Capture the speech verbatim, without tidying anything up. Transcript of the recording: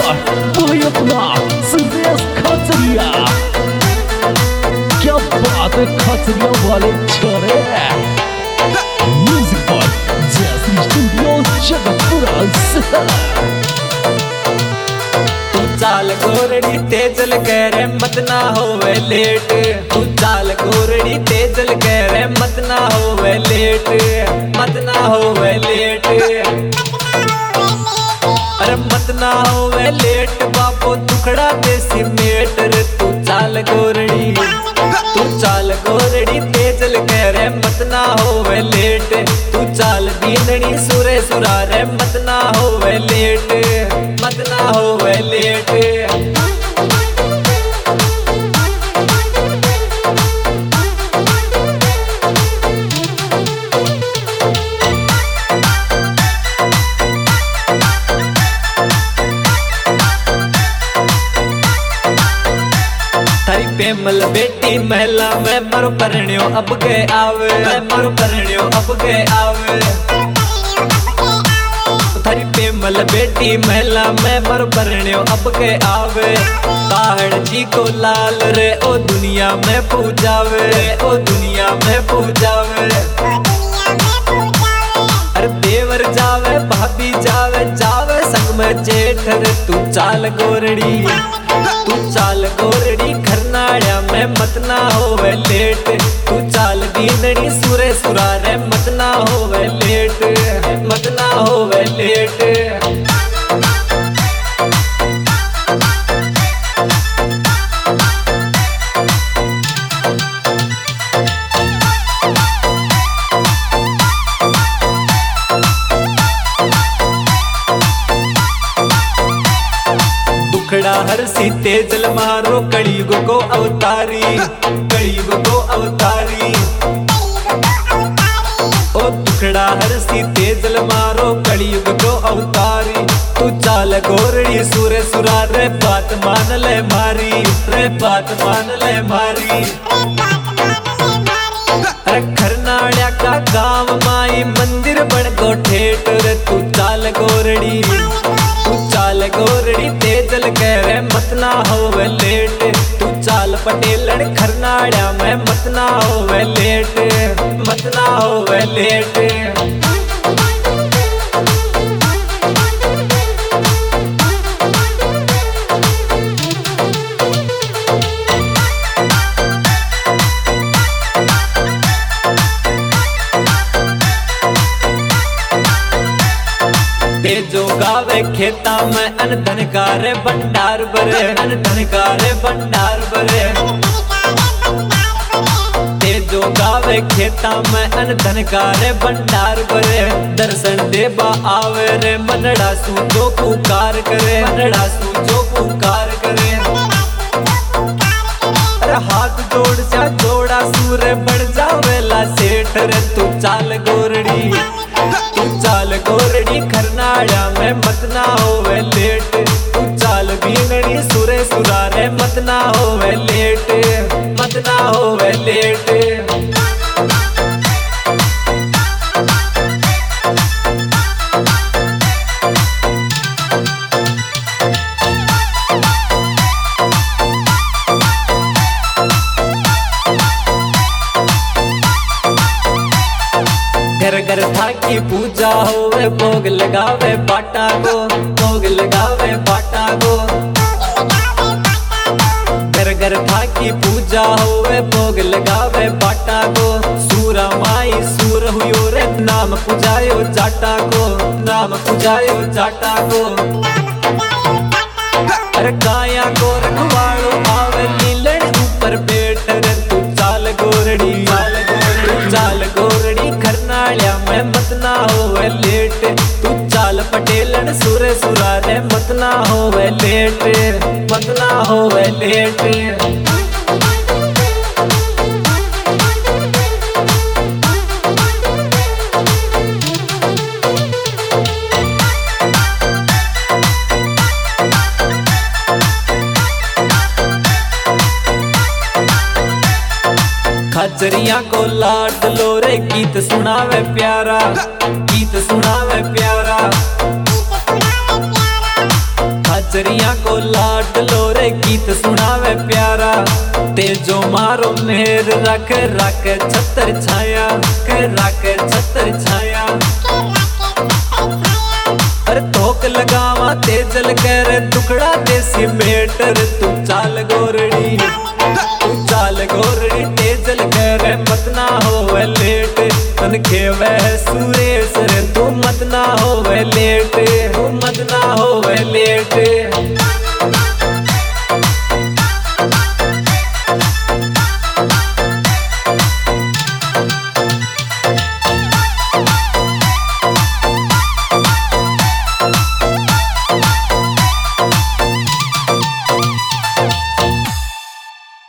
वही अपना सुरेश खचरिया। क्या बात है खचरिया वाले छोरे। म्यूजिक पर जैसी स्टूडियो जगतपुरा शहर। तू चाल गोरड़ी तेजल कह रे मत ना होवे लेट। तू चाल गोरड़ी तेजल कह रे मत ना होवे लेट, मत ना होवे लेट। अरे मत ना होवे लेट बापो दुखड़ा देसी मेट रे। तू चाल गोरड़ी, तू चाल गोरड़ी तेजल कह रे मत ना होवे लेट। तू चाल बीननी सुरे सुरा रे मत ना होवे लेट, मत ना होवे लेट। थारी पेमल बेटी महला में मरो परण्यो अब के आवे, मरो परण्यो अब के आवे। थारी पेमल बेटी महला में मरो परण्यो अब के आवे। ताहड़ जी को लाल रे ओ दुनिया में पूजावे, ओ दुनिया में पूजावे। अरे देवर जावे भाभी जावे, जावे संग में जेठ रे। तू चाल गोरड़ी, तू चाल गोरड़ी खरनाड़ा में मत ना होवे लेट। तू चाल बीनड़ी सुरे सुरा रे मत ना होवे लेट, मत ना होवे लेट। दुखड़ा हर सी तेजल मारो कलयुग को अवतारी, कलयुग को अवतारी। ओ दुखड़ा हर सी तेजल मारो कलयुग को अवतारी। तू चाल गोरड़ी सुरे सुरा रे बात मान ले मारी, रे बात मान ले मारी। अरे खरनाड़ा का गांव माई मंदिर बन गो ठेठ रे। तू चाल गोरड़ी, तू चाल गोरड़ी तेजल कह रे मत ना होवे लेट। तू चाल पटेलन खरनाड़ा में मत ना होवे लेट, मत ना होवे लेट। तेजो गावे खेता में अन धन का रे भंडार भरे, अन धन का रे भंडार भरे। तेजो गावे खेता में अन धन का रे भंडार भरे। दर्शन देवा आवे रे मनड़ा सू जो पुकार करे, मनड़ा सू जो पुकार करे। अरे हाथ जोड़ सा जोड़ा सूर बढ़ जावेला सेठ रे। तू चाल गोरड़ी, तू चाल गोरड़ी खरनाड़ा में मत ना होवे लेट। तू चाल बीनड़ी सुरे सुरा रे मत ना होवे लेट, मत ना होवे लेट। घर घर थाकी पूजा होवे भोग लगावे बाटा को, भोग लगावे बाटा को। घर घर थाकी पूजा होवे भोग लगावे बाटा को। सूरा माई सूर हुयो रे नाम पुजायो जाटा को, नाम पुजायो जाटा को। अरे काया को रखवाड़ो आवे लीलन ऊपर बैठ रे। तू चाल गोरड़ी, चाल गोरड़ी, चाल गोरड़ी खरनाड़ा में मत ना होवे लेट। तू चाल पटेलन सुरे सुरा रे मत ना होवे लेट, मत ना होवे लेट। खचरिया को लाड लो रे गीत सुनावे प्यारा, गीत सुनावे प्यारा। खचरिया बादलों रे गीत सुनावे प्यारा तेजो मारो मेहर रख रख छतर छाया के रख छतर छाया अरे तोक लगावा तेजल कर टुकड़ा देसी मेटर तू चाल गोरड़ी तू चाल गोरड़ी तेजल कर मत ना होवे लेट तन खेवे सुरेश रे तू मत ना होवे लेट तू मत ना होवे लेट